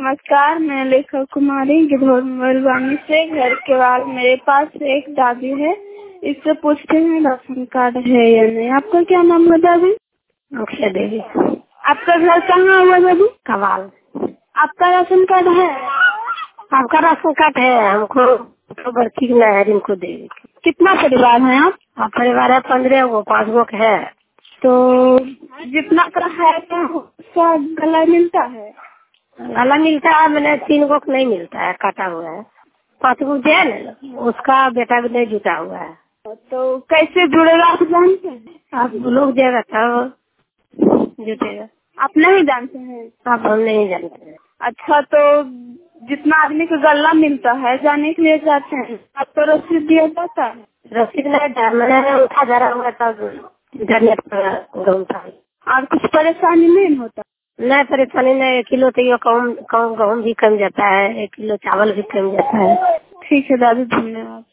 नमस्कार, मैं लेखा कुमारी गिद्धौर मलवानी से। घर के बाद मेरे पास एक दादी है, इससे पूछते हैं राशन कार्ड है या नहीं। आपका क्या नाम है दादी? मुखिया देवी। आपका घर कहाँ हुआ दादी? कवाल। आपका राशन कार्ड है? आपका राशन कार्ड है, हमको तो बर्ती है जिनको दे। कितना परिवार है आप? परिवार है 15 गो, 5 गो है। तो जितना का है तो उसका गला मिलता है? गला मिलता है, मैंने 3 गो नहीं मिलता है, काटा हुआ है। 5 गो दिया ना, उसका बेटा भी नहीं जुटा हुआ है। तो कैसे जुड़ेगा आप जानते हैं? आप लोग देगा तब जुटेगा। आप नहीं जानते हैं? आप हम नहीं जानते हैं। अच्छा, तो जितना आदमी को गल्ला मिलता है जाने के लिए जाते हैं, आपको रसीद दिया जाता है? रसीद नहीं था, मैंने उठा जा रहा हुआ तब इंटरनेट पर घूमता है। और कुछ परेशानी नहीं होता? नहीं परेशानी नहीं, 1 किलो तो ये कम गेहूँ भी कम जाता है, 1 किलो चावल भी कम जाता है। ठीक है दादी, धन्यवाद।